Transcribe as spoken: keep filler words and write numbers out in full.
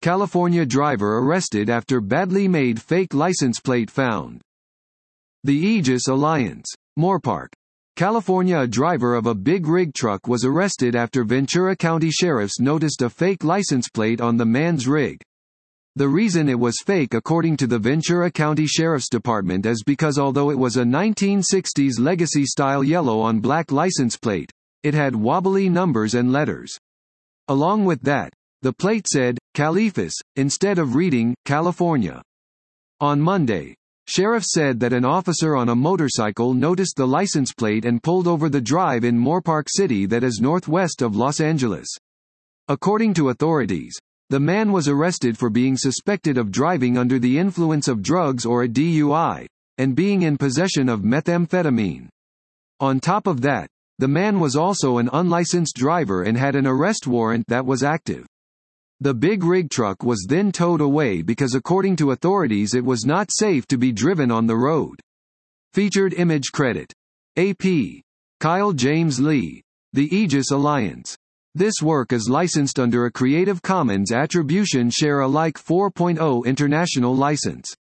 California driver arrested after badly made fake license plate found. The Aegis Alliance. Moorpark, California. A driver of a big rig truck was arrested after Ventura County sheriffs noticed a fake license plate on the man's rig. The reason it was fake, according to the Ventura County Sheriff's Department, is because although it was a nineteen sixties legacy-style yellow on black license plate, it had wobbly numbers and letters. Along with that, the plate said, Califas, instead of reading, California. On Monday, sheriffs said that an officer on a motorcycle noticed the license plate and pulled over the drive in Moorpark City that is northwest of Los Angeles. According to authorities, the man was arrested for being suspected of driving under the influence of drugs or a D U I, and being in possession of methamphetamine. On top of that, the man was also an unlicensed driver and had an arrest warrant that was active. The big rig truck was then towed away because according to authorities it was not safe to be driven on the road. Featured image credit. A P. Kyle James Lee. The Aegis Alliance. This work is licensed under a Creative Commons Attribution Share Alike four point oh international license.